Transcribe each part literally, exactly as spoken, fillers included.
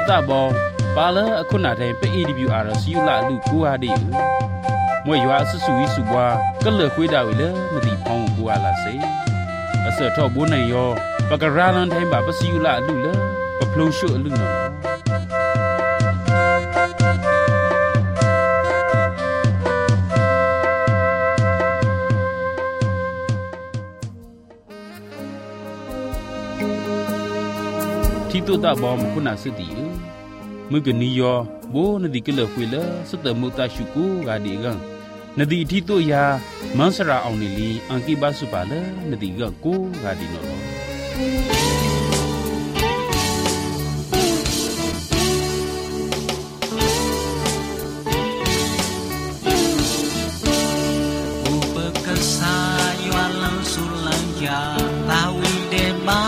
ตาบอปาเลอคุณาเทนเปอีดีบิวอาร์ซิวลาลูกูอาดิมวยยวาสุสุวิสุบวาก็เลคุยดาวิเลมติพองกูอาลาเซอเสทอบุนยอปากราลันเทนบาปซิวลาลูเลปพลุชุลูนอที่ตัวตาบอมคุณาสติมือกันนิยอโบนดีก็เลคุยเลสเตมุตาชุกูกาดีกังนดีที่ตัวยามันสระเอานิลีอังกิบาสุปาเลนดีกังกูกาดีโนอุปกษายวัลังสุลังยาตาวิเดบา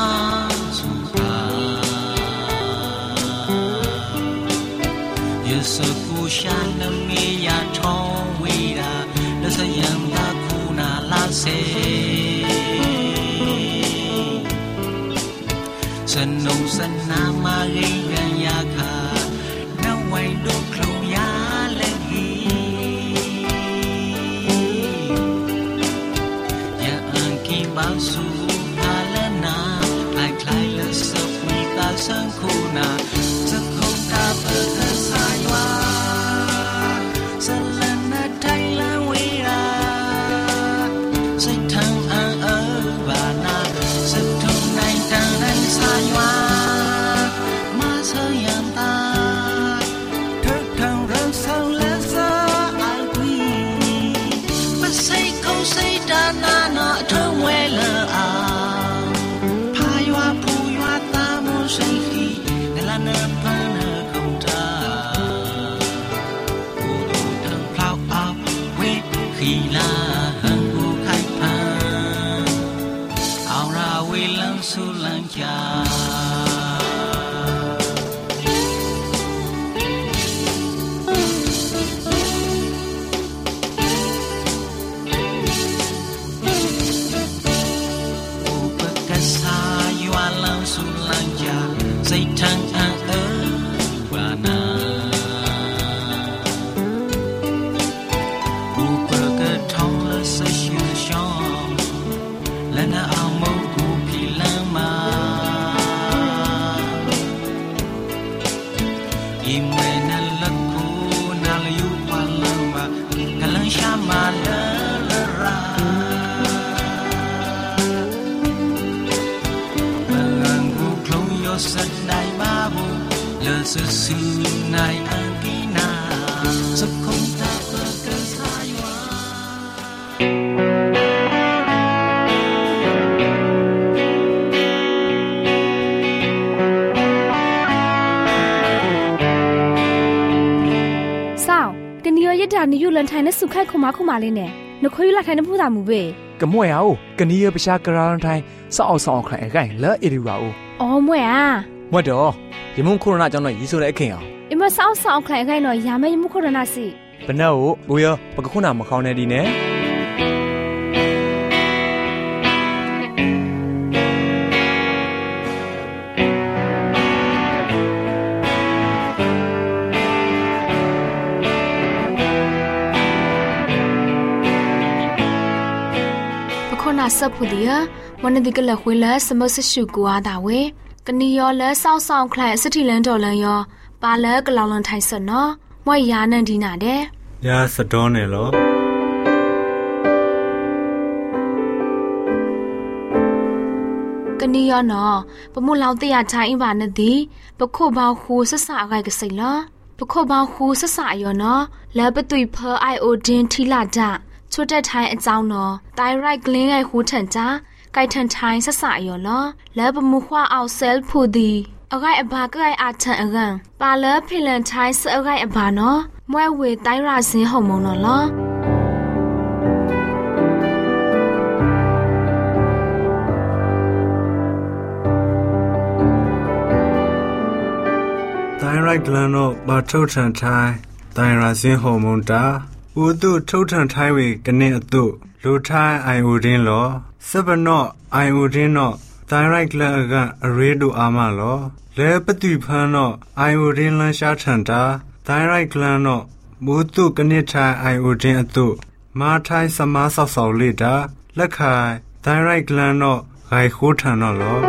สกุชันเมียทองวีราและสยามตาคูนาลาเซสนุกสนานมาเรียนยาคาน้าไว้ดูครูยาเลกียาอังกีบาสูพาลนาคลายคลายและสวีตาสังคูนาจะคงกาเปิดสุสุนายอังกีนาสุขงตาเปิดกระสายวาสาวกันนี้ยดานิยุลันไทยนสุขไข่ขมาขมาเลยเนี่ยนคุยละไทยนพูดตามมือเบ้ก็มวยเอากันนี้ประชากรลันไทยสาวสาวใครไก่แล้วอีดีว่าอ๋อมวยอ่ะมวยดอยมุงโคโรนาจังหน่อยยิสุได้เข่งอ่ะอิมะสาวสาวใครไก่หน่อยยาไม่ยมุงโคโรนาสิเป็นเอาบุยปะกะคุน่ามาเข้าแน่ดีแน่ปะคนน่ะซับผู้เดียวันนี้ก็เลยคุยแล้วสมสชุกัวดาเวกันนี้ยอแล้วสาวสาวใครสถิลันดอลันยอปาแล้วก็ลาวลันไทยสนอมวยยานันดีนาเด้ยาสะดอนเนลอกันนี้ยอนอปะมุลาวเตียชายอิบานนดีปะโคบาวคูสสะอะไรก็สิละปะโคบาวคูสสะยอนอแล้วปะตุยเพอไอโอดินทีลาดะชุดแต่ไทยอเจ้านอไตไรกลิ้งไอหูถันจ้าไกทันไทยสสะยอนอแล้วปะมุขวาเอาเซลพูดีอะไรอบาก็ไออาชันอรังปาเลเพลันไทยสอะไรอบานอมวยเวไตราสินหอมนอลอไตไรกลันโอบาทุทันไทยไตราสินหอมนตาอุตุทุทันไทยเวกันเนอตุลูไทยไออูดินลอสบนอไออูดินอไตတိုင်းရိုက်ကလအကအရေးတို့အာမလောလဲပတိဖန်တော့အိုင်အိုဒင်းလန်ရှာထန်တာတိုင်းရိုက်ကလန်တော့မိုးတုကနစ်ထိုင်အိုင်အိုဒင်းအတုမာထိုင်စမားဆောက်ဆောက်လေးတာလက်ခိုင်တိုင်းရိုက်ကလန်တော့ဂိုင်ခိုးထန်တော့လော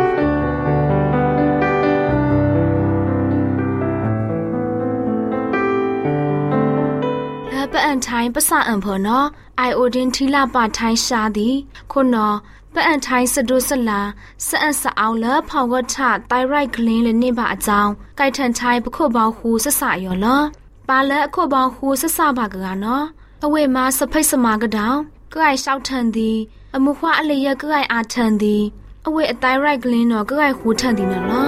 ပအန်ထိုင်းပစအန်ဖော်နော်အိုင်အိုဒင်းထီလာပါထိုင်းရှာသည်ခုနော်ပအန်ထိုင်းစဒုစလာစအန်စအောင်လဖောင်ကထတိုင်ရိုက်ကလင်းလနေပါအကြောင်းကြိုက်ထန်ထိုင်းပခုတ်ပေါင်းဟူဆဆရောလောပါလဲအခုတ်ပေါင်းဟူဆဆပါကကနော်အဝေမှာစဖိတ်စမာကတောင်ကြိုက်ရှောက်ထန်သည်အမှုခွာအလျက်ကြိုက်အာထန်သည်အဝေအတိုင်ရိုက်ကလင်းတော့ကြိုက်ဟူထန်သည်နော်လော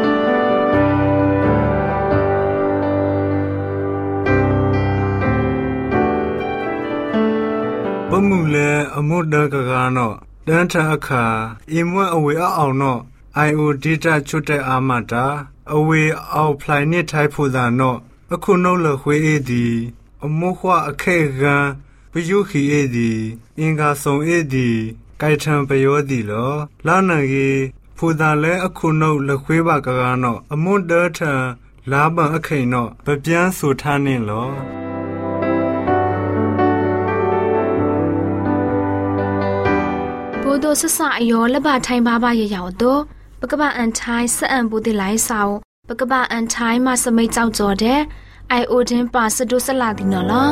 ပမှုလေအမှုတကကနောတန်ထအခါအင်မွဲအဝေအောင်နောအိုင်အိုဒေတာချွတ်တဲ့အာမတာအဝေအောက်ဖလိုင်နစ်ထိုင်ဖူသာနောအခုနှုတ်လခွေးအေးသည်အမှုခွာအခဲကံပယုခီအေးသည်အင်္ဂါဆောင်အေးသည်ကြိုက်ထံပယောသည်လောလာနရီဖူသာလဲအခုနှုတ်လခွေးပါကကနောအမှုတထံလာပံအခိန်နောပပြန်းဆူထားနေလောဘိုးတို့ဆဆအယောလဘထိုင်ပါပါရရောက်တော့ပကပအန်ထိုင်းစအန်ဘူးတိလိုက်ဆောင်ပကပအန်ထိုင်းမှာစမိတ်ကြောက်ကြော်တဲ့အိုင်အိုဒင်းပါစဒုစလာဒီနော်လား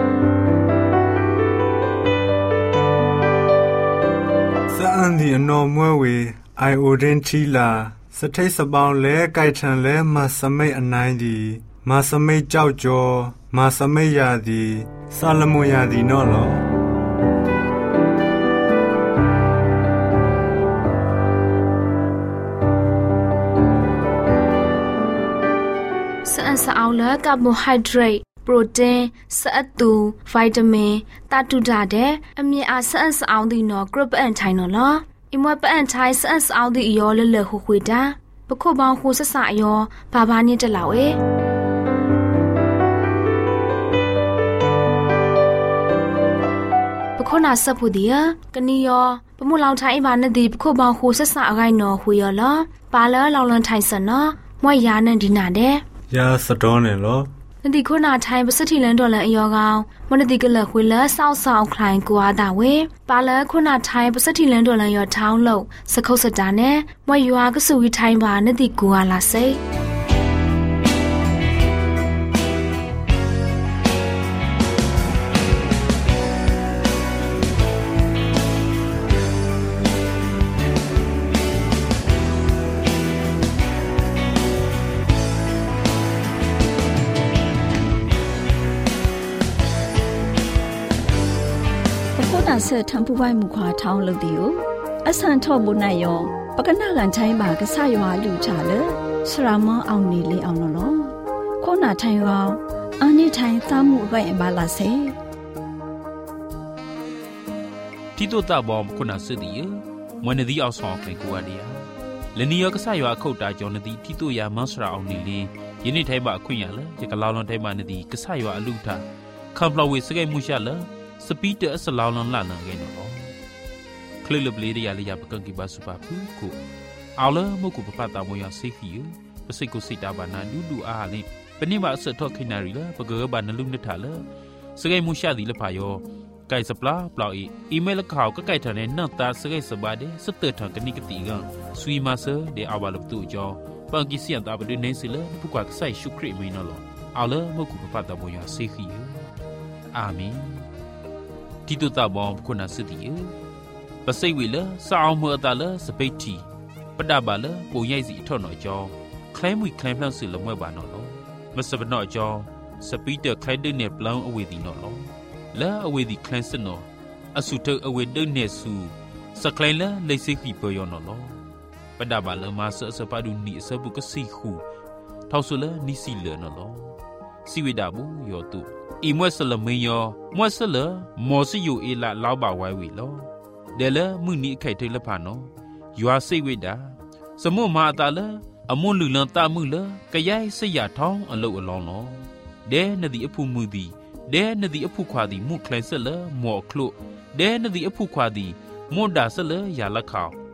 စအန်ဒီအနော်မွဲဝေအိုင်အိုဒင်းထီလာစထိတ်စပေါင်းလဲကြိုက်ထန်လဲမစမိတ်အနိုင်ဒီမစမိတ်ကြောက်ကြော်မစမိတ်ရသည်ဆာလမွန်ရသည်နော်လောစအောင်လကာဗိုဟိုက်ဒရိတ်ပရိုတင်းဆအတူဗိုက်တမင်တာတူတာတဲ့အမြင့်အားဆအန်စအောင်ဒီနော်ဂရုပအန်ထိုင်နော်လားအမွဲပအန်ထိုင်ဆအန်စအောင်ဒီရောလလခုခွေတာပခုပေါင်းခုဆဆအယောဘာဘာနစ်တလောက်ဝဲပခုနာဆပ်ဖူဒီယကနီယောပမှုလောင်ထိုင်ဘာနဒီပခုပေါင်းခုဆဆအဂိုင်နော်ခွေရောလားပါလာလောင်လန်ထိုင်စနော်မွဲရနန်ဒီနာတဲ့ရာစတော်နေလောနဒီခုနာထိုင်ပစတိလန်ဒေါ်လန်အယောကောင်မနဒီကလခွေလဆောက်ဆောက်ခလိုင်ကွာတာဝေပါလခုနာထိုင်ပစတိလန်ဒေါ်လန်ယောထောင်းလို့စခုတ်စတာနဲ့မွေရွာကဆူဝီထိုင်ပါနဒီကွာလာစိဆက်ထံပူပိုင်မူခွာထောင်းလို့ဒီကိုအဆန်ထော့မနိုင်ရောပကနာကန်ချိုင်းပါကဆရွာလူချလေစရမအောင်နေလေအောင်နော်ခုနာထိုင်ရောအနိထိုင်သားမှုပဲအပါလာစေတီတိုတာဘောခုနာစစ်ဒီမွနဒီအောင်ဆောင်ခေကိုအဒီယာလနီယောကဆရွာခုတ်တာကြောင့်နဒီတီတိုယာမဆရာအောင်နေလေယနေ့ထိုင်ပါအခွင့်ရလေဒီကလောင်လွန်ထိုင်ပါနဒီကဆရွာအလူထားခမ်ဖလဝေစကဲမှုရှာလေစပီးတဲ့အစလောင်းလန်လာနေခဲ့နော်ခလလပလေးရရလေးရပကန်ကီဘာစပါဖူကိုအော်လမကုပပတာမယစိခီပစိကိုစိတာဘာနာလူလူအားလေးပနိမအစထော့ခိနာရီလာပကောဘာနလူနထလာစကဲမှုရှာဒီလဖာယောไก่สปลาเปล่าอีอีเมลข่าวก็ไก่ทางในนั่งตาสกายสบายเดสเตอร์ทางกันนี่กติกันสวีมาเซอร์เดอาวาลบตุจอปังกิเสียนตาไปด้วยเนสิเลผู้กว่าใส่ชุคริไม่นอลเอาเลยเมื่อกูประพาตาบอยาเซคีอาเมนที่ตัวตาบอมคนน่ะสติปะไซวิเลสาวเมื่อตาเลสเปตีปดาบาเลปูใหญ่สิท่อหน่อยจอคล้ายมุยคล้ายพลังสื่อละเมื่อบานอลมาสบหน่อยจอสปีเตอร์คล้ายเดินเน็ตพลังอเวดีนอลและอเวดีคลนสนออสุเตออเวเดเนซูสคลนละเลซิฟีเปยอนอลปดาบาลมาเสสปาดุนีสบุกสีคูทอสุละนิสิเลนอลสิเวดาบุยอตุอีมวสละเมยอมวสละมอสิยูเอละลาวบาไวเวลอเดละมึงนี้ไข่เทละพานอยัวสิเวดาสมุมาตาละอมลุลันตามึงละกะยายสยาท้องอโลอลองลอเดนดิอภูมือดีเดนดีอภูควาดีมุคลายเสลหมอคลุเดนดีอภูควาดีมอดาเสลยาละขาวเ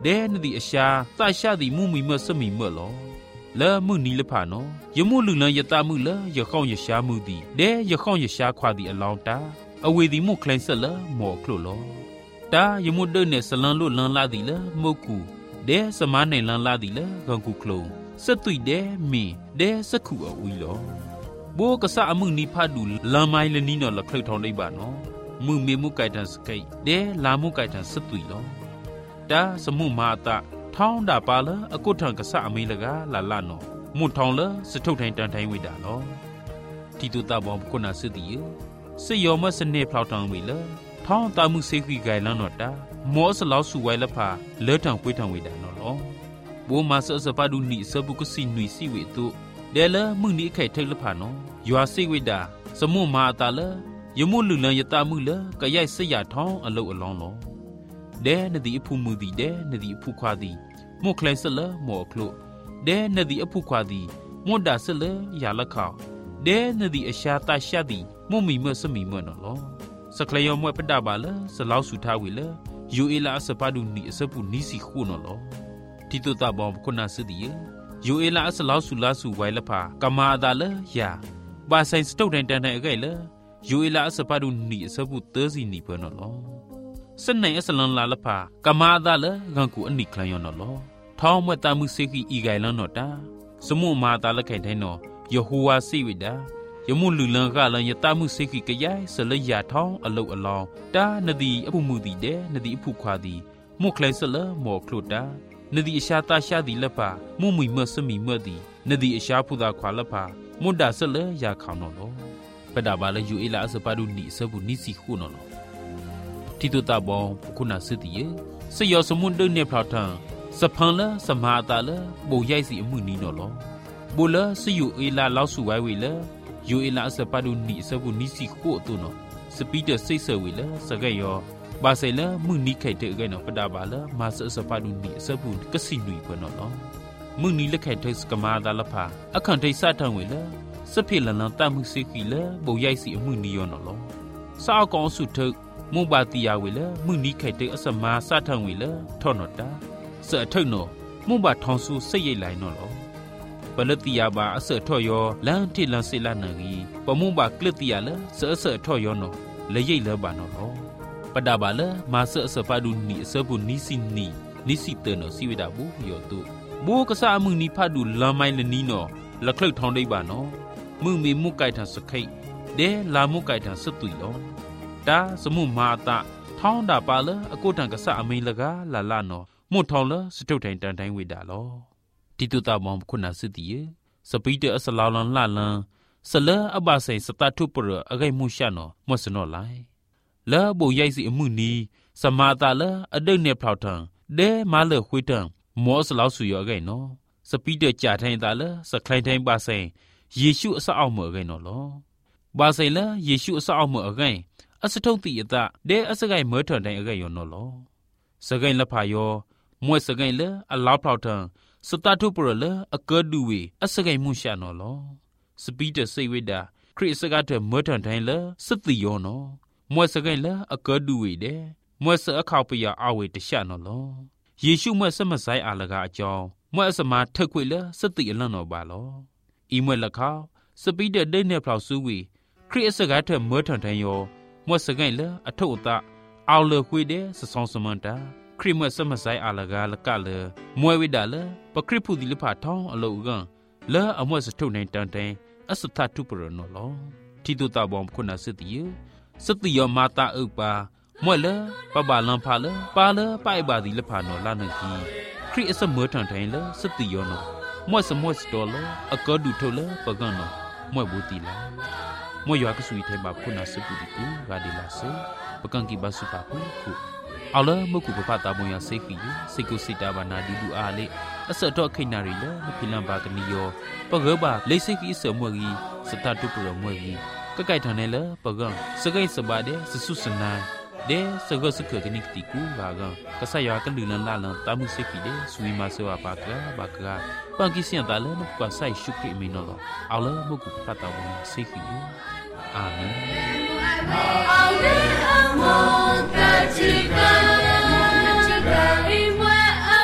เดนดิอาชาตาชาดิมุมีเมื่อสมีเมื่อหรอแล้วมือนี้ละผ่านเนาะยมุลุลันยตามือละยาเข้ายาชามือดีเดยาเข้ายาชาควาดีอลองตาอเวดีมุคลายเสละหมอคลุลอตายมุเดินเนี่ยสลันลุลันลาดีละโมกูเดสมานในลันลาดีละกังกูคลุสตุยเดมีเดสกุออุยลอโบกษามึงนี้พาดูลาไมลนีนอละคลทองได้บ้านเนาะมึงเมมุไก่ทันสกัยเดลามุไก่ทันสตุยลอตาสมุมาตาท้องดาปาละอกุทังกษาอเมลกาลาลานอมุทองละสทุกไทยตันไทยวิดาลอที่ตุตาบอมคนนาสติยสยอมสเนพลาวทังวิละท้องตามุเสกีไกลันนอตาหมอสลาวสุไวละพาเลทังปุยทังวิดานอลอบูมาสสปาดูนิสบุกุสินุยสิเวตุเดลมึงนี้ไข่เทละพานอยัวสิวิดาสมุมาตาละยมุลุลันยตามุละกะยายสยาท้องอโลอลองลอเดนดีอภูมือดีเดนดีอภูควาดีโมคลายสละหมอคลุเดนดีอภูควาดีโมดาสละยาละข่าวเดนดีอชาตาชาดีโมมีเมื่อสมีเมื่อนอลอสคลายอมวยปดาบาละสลาวสุทาวิละยูเอลาสปาดูนิสปุนิสิคูนอลอที่ตุตาบอมคนนาสติยยูเอลาสลาวสุลาสุไวละพากามาดาละยาบาไซสตุดันตันไอไกละยูเอลาสปาดูนิสปุเตอร์ซินีเปนอลอสนในอสลันลาละพากามาดาละกังกูอันนิคลายอนอลอท้องเมื่อตามุเซกีอีไกลันนอตาสมุมาตาละไข่ไทนอยโฮวาสิวิดายมุลุลังกาลันยตามุเซกีกะยายสละยาท้องอโลอลองตานดีอปุมุดีเดนดีอปุควาดีมุคลายสละหมอคลุตานดีอชาตาชาดีละพามุมุยเมื่อสมีเมื่อดีนดีอชาพุดาควาละพามุดาสละยาขาวน์ลอปดาบาลยูเอลาสปาดูนิสบุนิสิคูนอลอที่ตุตาบองคุณาสติเยสยอสมุนเดินเนพลาทังสะพังละสมาตาละโบยายสิอมือนี้นอลอบุละสยูเอลาลาวสุไวเวละยูเอลาสปาดูนิสบุนิสิคูตุนอสปีเตอร์เซเซเวละสกายอบาเซละมือนี้ไข่เตะไกนอปดาบาละมาสสปาดูนิสบุกสินุยเปนอลอมือนี้ละไข่เทสกมาดาละพาอคันไทซาทังเวละสเพลันลันตามุเซกีละโบยายสิอมือนี้ยอนอลอสาวกองสุทึกมุบาติยาเวลมึงนี้ไข่เตอสมาซาทังเวลทอนอตาเสอทึกโนมุบาทองสูเสยไหลนอลอปลติยาบาเสอทอยอลันที่ลันเซลานารีปมุบากลติยาละเสอเสอทอยอนอละเยละบานอลอปดาบาละมาเสอสปาดุนีเสบุนิสินีนิสิเตนอสิเวดาบุยอตุบูกษามึงนี้พาดูลาไมลนีนอละคลึกทองได้บานอมึงมีมุกไก่ทันสไข่เดลามุกไก่ทันสตุยลอตาสมุมาตาท้องดาปาละอกุตังกษะอเมลกาลาลานอมุทองละสตุไทยตันไทยเวดาลอที่ตุตาบอมคุณาสติเยสปีเตอสลาลันลาลันสละอบาไซสตาทุปรอไกมุชานอมสนอไลละโบยายสิอมือนี้สมาตาละอเดเนพลาวทังเดมาเลขวยตังมอสลาวสุยอไกนอสปีเตอจ่าไทยตาละสคลายไทยบาไซเยซูอสะเอาเมอไกนอลอบาไซละเยซูอสะเอาเมอไกอสทงติยตาเดอสกายเมอทันไดอไกยอนอลอสกายละพายอมวยสกายละอลาวพลาวทังสตาทุปรละอเกดูเวอสกายมุชานอลอสปีเตอเซเวดาคริสกาเตเมอทันไดละสติยอนอมวยสกายละอเกดูเวเดมวยสะข่าวปยาอาเวตชานอลอเยซูมวยสมะไซอาลกาอจอมวยสมาทะควยละสติอลันนอบาลออีมวยละข่าวสปีเตอเดเนพลาวซูเวคริสกาเตเมอทันไดยอมวยสกายละอทุตะเอาเลควยเดสซองสมันตาคริมวยสมะไซอาลกาละกะเลมวยเวดาละปะคริพุดิลพาทองอโลกันละอมวยสทุในตันไดอสตาทุปรนอลอที่ตุตาบอมคุณาสติยสติยมาตาอุปามวยละปะบาลันพาละปาละไปบาดิลพานอลานังกีคริสเมอทันไดละสติยอนอมวยสมวยสตอละอากอดูโทละปะกันนอมวยบูติลามวยยากสุยไทบาคุณาสปุดิกูกาดิลาเซปะกันกีบาสุปาปุคุเอาละมกุปปะตาบงยาเซฟีเซกุสิตาบานาดิดูอาเลอสะตอခိนารีละมพิลัมบากนิโยปะเกบาเลเซกีเสมวกีสตาตุปรมวกีกะไก่ทานเนละปะกันสกายสบาเดสสุสนายเดสกสกกนิกติกูบากันกะสยากันลืลันลาลันตามุเซฟีเดสุวิมาเซวาปากราบากราปังกิเซียนตาละนกวาไซชุกริเมนอลเอาละมกุปปะตาบงยาเซฟีอาเมนอาเมนอะโมกะจิกะจิกะอิมวะอะ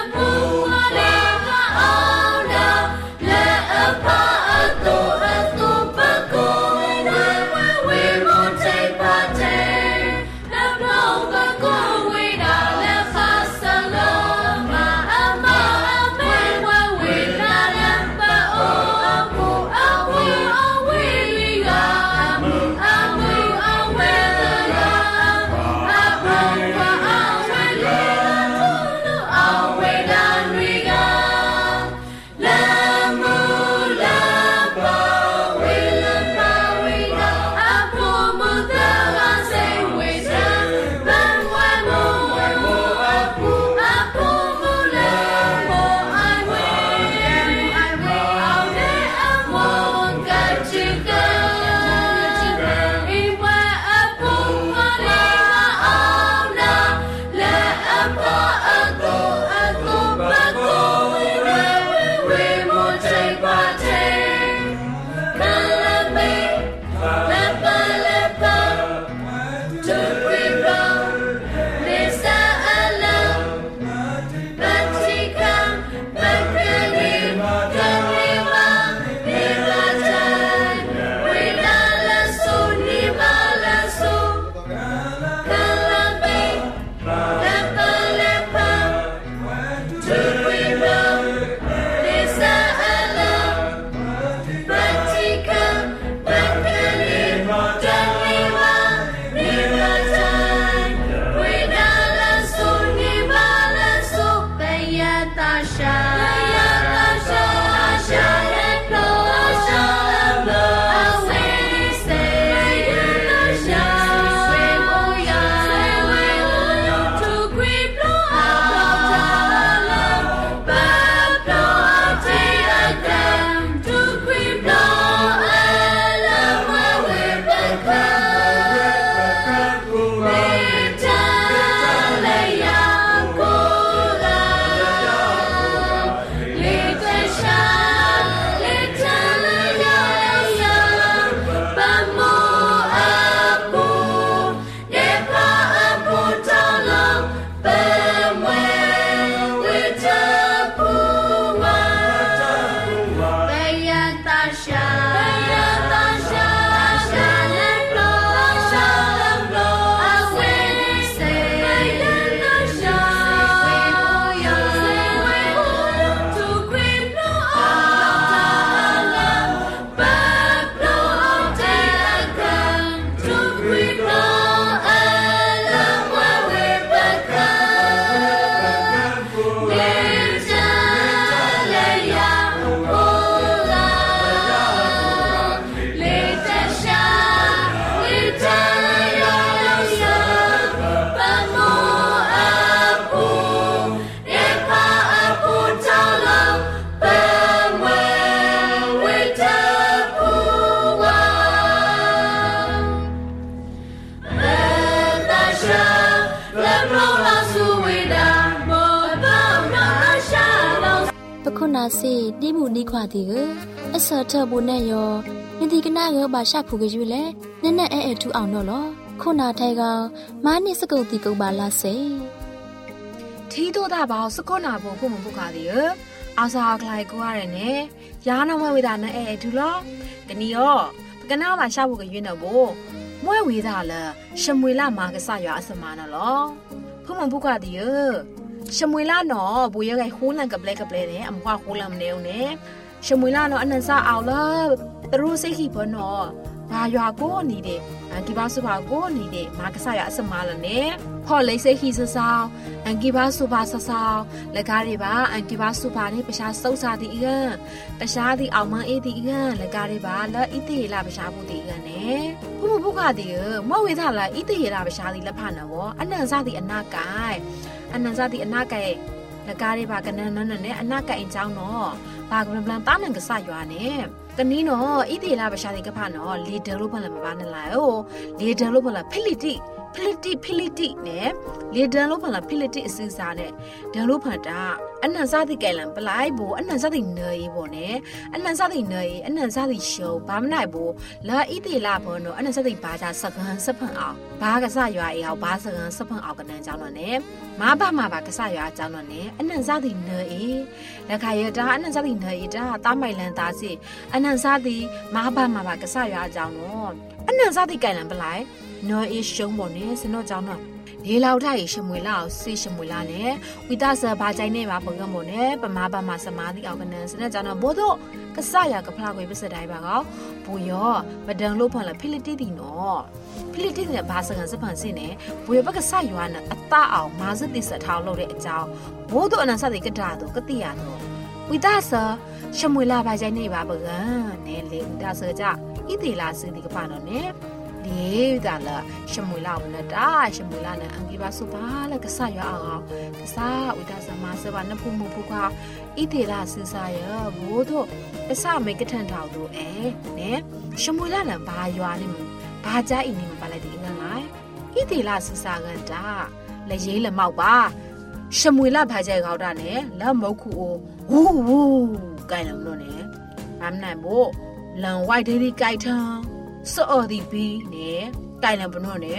ခုနာစီတိမှုနိခွာတီကအဆောထဘုန်နဲ့ယောယတိကနာကဘာရှာဖူကယူလေနက်နက်အဲအဲထူအောင်တော့လောခုနာထိုင်ကမားနိစကုတ်တီကုတ်ပါလားစေထီးတို့တာဘောစကောနာဘောခုမပုကာတီအာစာကလိုက်ကိုရတယ်နဲ့ရာနာမွဲဝေတာနဲ့အဲအဲထူလောကနီယောကနာမှာရှာဖူကယူနေဘောမွဲဝေတာလဲရှမွေလာမာကဆရွာအစမနာလောခုမပုကာတီရှမွေလာနော်ဘူရကဟိုးလန်ကပလဲကပလဲနဲ့အမွားဟိုးလန်မနေဦးနဲ့ရှမွေလာနော်အနန်စားအောင်လားသူတို့စိတ်ခိဘောနော်ဘာရွာကိုနေတယ်အန်ကီဘာစုဘာကိုနေတယ်မာကဆရအစမလာနဲ့ဟောလေးစိတ်ခိဆဆောင်းအန်ကီဘာစုဘာဆဆောင်းလက်ကားတွေပါအန်ကီဘာစုဘာနဲ့ပရှားစုပ်စားသည်အန်ပရှားသည်အောင်မအေးသည်အန်လက်ကားတွေပါလက်ဣတိလာပရှားဖို့သည်အန်နဲ့ဘုမဘုခသည်မဝေသလာဣတိလာပရှားသည်လက်ဖနော်အနန်စားသည်အနာကိုင်အနန်စားသည်အနာကိုင်လက်ကားတွေပါကနန်းနန်းနဲ့အနာကိုင်အကြောင်းနော်ဘာကပလန်ပလန်တားနန်ကဆရွာနဲ့ကနီနော်ဣတိလာပရှားသည်ကဖနော်လီဒလို့ဖလမပါနဲ့လာယောလီဒလို့ဖလဖိလီတီဖိလီတီဖိလီတီနဲ့လီဒလို့ဖလဖိလီတီအစည်းစားနဲ့ဒလို့ဖန်တာအနန်စားသည်ကဲလံပလိုက်ဘူးအနန်စားသည်နေဘောနဲ့အနန်စားသည်နေအနန်စားသည်ရှုံဘာမနိုင်ဘူးလာဣတိလာဘောနော်အနန်စားသည်ဘာသာစကန်စဖန်အောင်ဘာကဆရွာအေအောင်ဘာစကန်စဖန်အောင်ကနန်းကြောင်းတော့နဲ့မဘာမဘာကဆရွာအကြောင်းတော့နဲ့အနန်စားသည်နေလက်ခါရတာအနန်စားသည်နေတာတားမိုင်လန်သားစီအနန်စားသည်မဘာမဘာကဆရွာအကြောင်းတော့အနန်စားသည်ကဲလံပလိုက်နော်အေရှုံးပေါ်နေစနောကြောင်းတော့ဒီလောက်ထိုင်ရှမွေလာအောင်စေရှမွေလာနဲ့ဝိသဆာဘာချိုင်းနေပါပုံကမောနဲ့ပမာပမာစမာတိအောင်ကနန်းစနဲ့ကြောင်းတော့ဘို့တော့ကဆရကဖလာခွေပစတိုင်းပါကောဘူရောမဒန်လို့ဖန်လာဖိလတီတီနော်ဖိလတီနဲ့ဘာစကန်စဖန်စင်းနဲ့ဘူရဘကဆရွာနဲ့အတအောင်မာစတိစထောင်းလို့တဲ့အကြောင်းဘို့တော့အနန်စတိကတာတော့ကတိရတော့ဝိသဆာရှမွေလာဘာချိုင်းနေပါပုံကနဲ့လေဝိသဆာကြဣတိလာစင်းဒီကပါတော့နဲ့ဒီဒါလာရှမွေလာမနတာရှမွေလာနဲ့အန်ကီဘာစုပါလကဆရအောင်ကဆာဥဒါစမဆဘာနဖုမဖုခာဣတေလာစစာရဘိုးတို့အစမေကထန်ထောက်တို့အဲနဲ့ရှမွေလာနဲ့ဘာရွာနေဘာကြအိနေမပါလိုက်ဒီငန်းလိုက်ဣတေလာစစာကန်တာလေရေးလမောက်ပါရှမွေလာဘာကြဲကောက်တာနဲ့လက်မုတ်ခုအိုးဝူးဝူးကိုင်လုံးလို့နဲ့ဘာမနိုင်ဖို့လန်ဝိုက်ဒေဒီကိုက်ထန်စော်ဒီဘီနဲ့တိုင်လန်ဘနိုနဲ့ဝ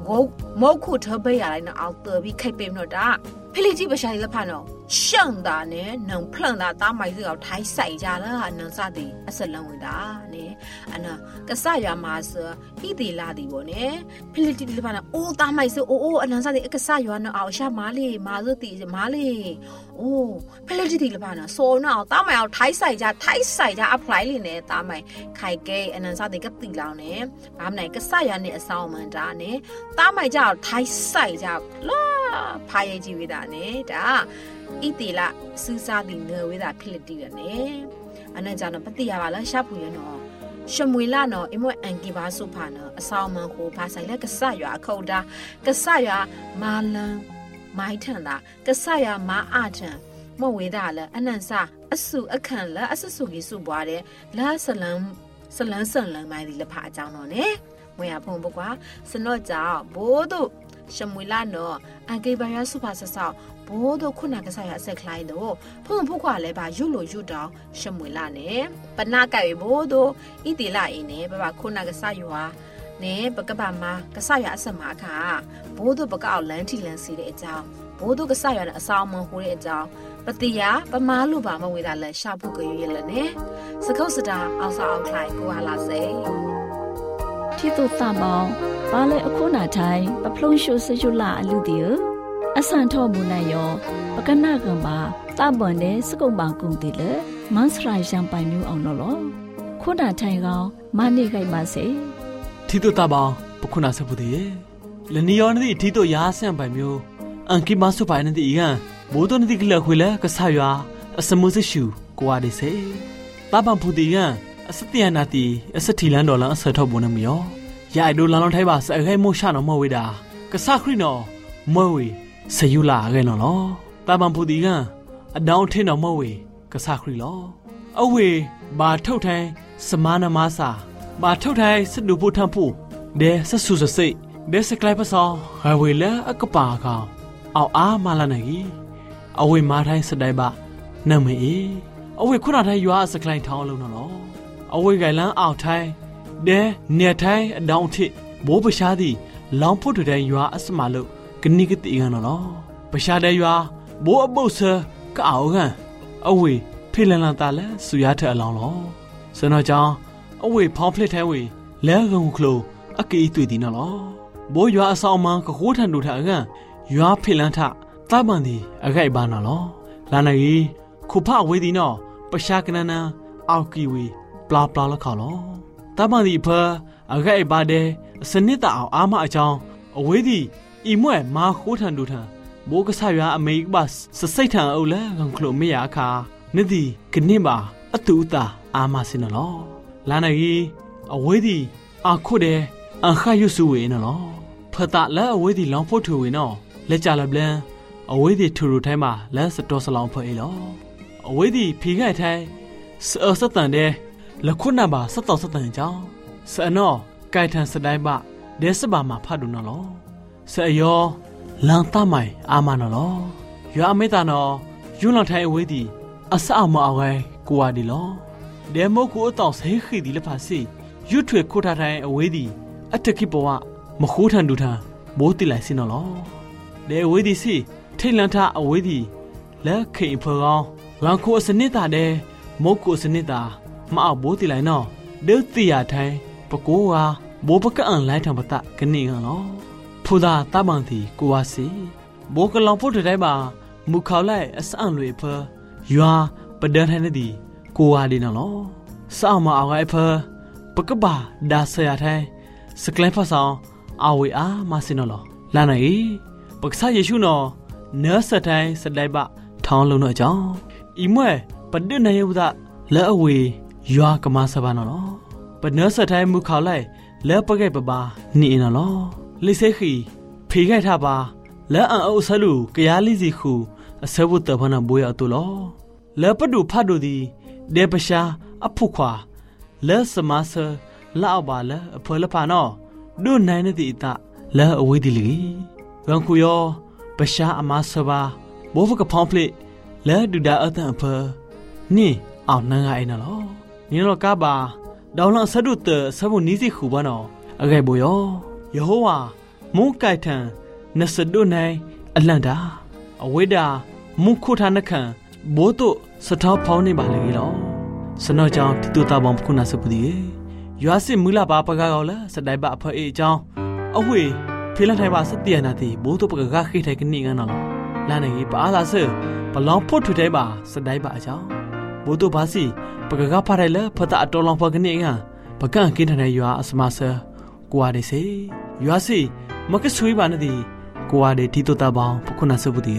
我毛裤特别下来呢，熬得比开杯么大。霹雳鸡不下来怕喏，想的呢，能碰到打买这个太晒家了，能啥的，还是认为的呢？啊那个啥呀嘛是一点拉的不呢？霹雳鸡的怕呢，哦打买是哦哦，能啥的一个啥呀呢？熬下马里马日的马里，哦，霹雳鸡的怕呢，说呢打买要太晒家，太晒家 apply 里呢，打买开给能啥的个地了呢？把那个啥呀呢，上门家呢，打买家太晒家啦，怕也就为的。呢，哒，一点啦，生产的呢为啥霹雳的呢？啊，那讲呢，不对呀，完了下铺人哦，什么啦呢？因为安吉巴苏帕呢，上门河帕晒了个啥呀？口da，个啥呀？马冷买成啦，个啥呀？马阿成，莫为啥了？安那啥？阿苏阿看了，阿是苏给苏巴的，那是人是人生人买的了帕讲了呢？我也碰不过，是哪找不都？什么啦呢？安给巴呀苏帕是啥？不都困难个啥呀？是可来的哦。碰不过来吧，有路有道，什么啦呢？不那个不都一点啦一呢？爸爸困难个啥药啊？呢不个爸妈个啥药是嘛卡？不都不搞人体人事的一招，不都个啥药呢？上门户的一招，不对呀？不马路吧？么为啥了？下铺个月了呢？是口是的，熬啥熬来过下拉谁？ ที่ตัวตาบอปาเลอคุนาไทยปะพลงชูสยุลาอลุเดียอสันทอบุนายอปะกะนากันบาตาบอนเดสกุมบางกุงติเลมันสรายจังไปมิวเอานอคุนาไทยกอมานี่ไกมาเสที่ตัวตาบอปะคุนาสบุติเลนิยอนติที่ตัวยาเสียงไปมิวอังกิมาสุไปนติอีกันบูตนติกเลคุยเลกะสายาอสมุสชูกว่าดิเสตาบังพุติกันအစတျနာတီအစတီလန်ဒေါ်လာအစထောက်ဘုံနမယောရိုက်ဒိုလန်လောင်းထိုင်ပါစအခဲမို့ရှာနော်မဝေတာကဆခရီနော်မဝေဆယူလာခဲနော်လောတာပန်ဖူတီကအဒေါင်းထင်းနော်မဝေကဆခရီလောအဝေဘာထုတ်ထိုင်စမာနမစာဘာထုတ်ထိုင်စဒူဖို့ထန်ဖို့ဒဲဆဆူစစိဒဲစကလိုက်ပစောဟဝေလာအကပါကောင်အောက်အားမလာနေအဝေမာထိုင်စတိုင်ပါနမေအဝေခုနထိုင်ရွာစကလိုက်ထောင်းလုံးနော်အဝေကလန်းအောက်ထိုင်းဒဲနေထိုင်းအဒေါင်းထိဘိုးပရှားသည်လောင်ဖို့တဲ့ရွာအစမလို့ကနိကတိကနော်ပရှားတဲ့ရွာဘိုးအပုတ်ဆကအောင်ကအဝေဖိလန်လန်တာလဲဆူရတဲ့အလောင်းလောစနော်ကြောင့်အဝေဖောင်းဖလစ်ထဲဝေလဲကုံခလိုအကီတွေ့သည်နော်ဘိုးရွာအဆောင်မကခိုးထန်တို့ထအကန်ရွာဖိလန်ထသပန်သည်အခိုက်ပါနော်လာနေခုဖဝေးသည်နော်ပရှားကနနန်အောက်ကီဝေปลาปลาละข่าวล้อตาบันดีเพอအခိုက်ပါတဲ့စနစ်တအောင်အားမအကြောင်းအဝေးသည်ဤမွဲ့မာခိုးထန်တို့ထံဘိုးကဆရွာအမေဘတ်စစိတ်ထံအုပ်လဲကန်ခလို့မရအခါနှစ်သည်ကနစ်ပါအတူတာအာမစင်နော်လာနေအဝေးသည်အခုတဲ့အခါယူစုဝေနော်ဖတာလဲအဝေးသည်လောင်ဖို့ထူဝေနော်လက်ကြလပလန်အဝေးသည်ထူထူထိုင်းမှာလဲစတော်စလောင်ဖွဲ့လောအဝေးသည်ဖီခိုက်ထိုင်းစောစတန်တဲ့လခုနပါစတော်စတန်ကြောင့်စနောကိုက်ထန်စတိုင်းပဒဲစပါမှာဖတ်ဒုနော်လောဆယောလန်တမိုင်အာမနော်လောရွာမေတာနော်ယူလန်ထိုင်အဝေးသည်အစအမအဝဲကိုဝါဒီလောဒဲမုတ်ကိုအတောင်ဆေးခိဒီလဖာစီယူထွေခိုထားထိုင်အဝေးသည်အတကိဘဝမခိုးထန်ဒုထန်ဘိုးတိလိုက်စင်နော်လောဒဲအဝေးသည်စီထိတ်လန်ထအဝေးသည်လက်ခိန်ဖောင်းလန်ခိုစနစ်တာဒဲမုတ်ကိုစနစ်တာမအောက်ဘိုးတိလိုက်နော်ဒဲတိရထိုင်ပကိုးဟာဘိုးပကအန်လိုက်ထံပတကနေကနော်ဖူသာတပန်တီကိုဝါစီဘိုးကလောင်ဖို့တဲ့ပါမူခေါလိုက်အစအန်လွေဖရွာပဒန်ထိုင်နေသည်ကိုဝါဒီနော်စောင်းမအောင်အဖပကဘာဒါဆရာထိုင်စကလဖဆောင်အဝေအားမစင်နော်လာနိုင်ပက္ခယေရှုနော်နဲစထိုင်စတိုင်ပထောင်းလုံးတော့အကြောင်းဤမွဲပဒနေယုဒလဲအဝေရွာကမဆဘာနော်ပနဲစထိုင်မူခေါလိုက်လဲပကဲ့ပပါနေနော်လိစေခီဖေခိုက်ထပါလဲအန်အုပ်ဆလူကရားလီစီခုအစဘုတဖနာဘွေအတူလောလဲပဒုဖတ်တို့ဒီဒေပရှာအဖုခွာလဲစမဆလောက်ပါလဲအဖေလဖာနော်ဒုနိုင်နေတိတလဲအဝေးဒီလီဂန်ခုယောပရှာအမဆဘာဘောဖကဖောင်းဖလက်လဲဒူဒါအတန်ဖနိအောင်နန်းအိုင်နော်နိလောကပါဒေါလဆဒုတဆဘုနီစီခုဘနော်အဂေဘိုယောယေဟောဝါมูไก่ทันนัสดุในอลันดาอเวดามุขุทานขันโบตุสะท้อพาวในบาลีลอสนอจองที่ตัวตาบอมคุณาสปุดียัวสิมุลาบาปะกาละสดายบาพเอจองอเวเพลันไทบาสเตียนาติโบตุปะกาခိไทกันนี่กันนอลาနေပါလာဆပလောင်ဖို့ထူတဲ့ပါစတိုင်ပါအကြောင်းဘိုးတို့ဘာစီပကကဖားတယ်လေဖတာအတော်လောင်ဖကနေကပကန့်ကင်းတဲ့ရွာအစမဆာကိုရတဲ့စေရွာစီမကဆွေးပါနဲ့ဒီကိုရတဲ့ဒီတော့တာပေါင်းပခုနာစပုတီ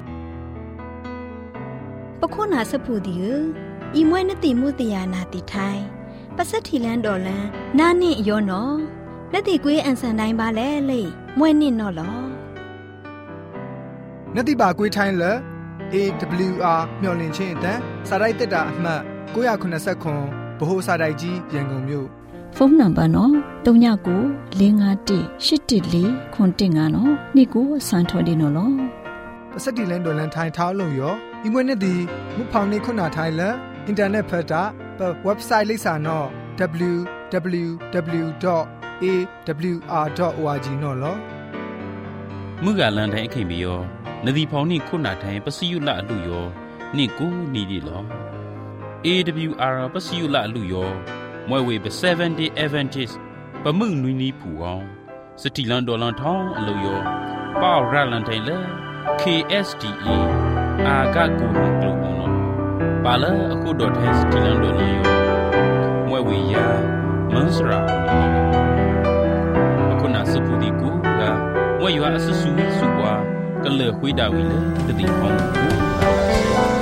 ပခုနာစပုတီဤမွဲနဲ့တိမှုတရားနာတိထိုင်ပစက်ထီလန်တော်လန်နာနင့်ရောနော်လက်တိကွေးအန်ဆန်တိုင်းပါလေလေမွဲနင့်နော်လောနတိပါကွေးထိုင်းလေ A W R မျော်လင့်ခြင်းအတန်းစာရိုက်တက်တာအမှတ်ကိုရခုနှစ်ဆက်ခွန်ဗဟိုစာရိုက်ကြီးရန်ကုန်မြို့ဖုန်းနံပါတ်နော်၃ညကို၄၅၁၈၁၄ခွန်တင်ငါနော်နေ့ကိုစံထော်ဒီနော်လောပစတိလန်ဒေါ်လန်ထိုင်းထောင်းလို့ရောဒီမွေးနေ့ဒီမူဖောင်နေခုနာထိုင်းလအင်တာနက်ဖတ်တာပ website လိပ်စာနော် w w w dot a w r dot org နော်လောမူကလန်တိုင်းအခင်ပြီးရောနဒီဖောင်နိခုနာထိုင်ပစီယုလအလူရောနိကိုနီဒီလော A W R ပစီယုလအလူရောမွဲဝေပseven day Adventist ပမှုနွီနီဖူအောင်စတီလန်ဒေါ်လန်ထောင်းအလူရောပေါရလန်တိုင်းလေ K S D A အာဂကူဟန်ကလူနော်ပါလာအခုဒေါ်ထဲစတီလန်ဒေါ်လန်ရောမွဲဝေယာမန်စရာအခုနာစပူဒီကူကမွဲရွာအဆဆူစုပွားကလေခွေးတာဝီလေတတိဖောင်းကူ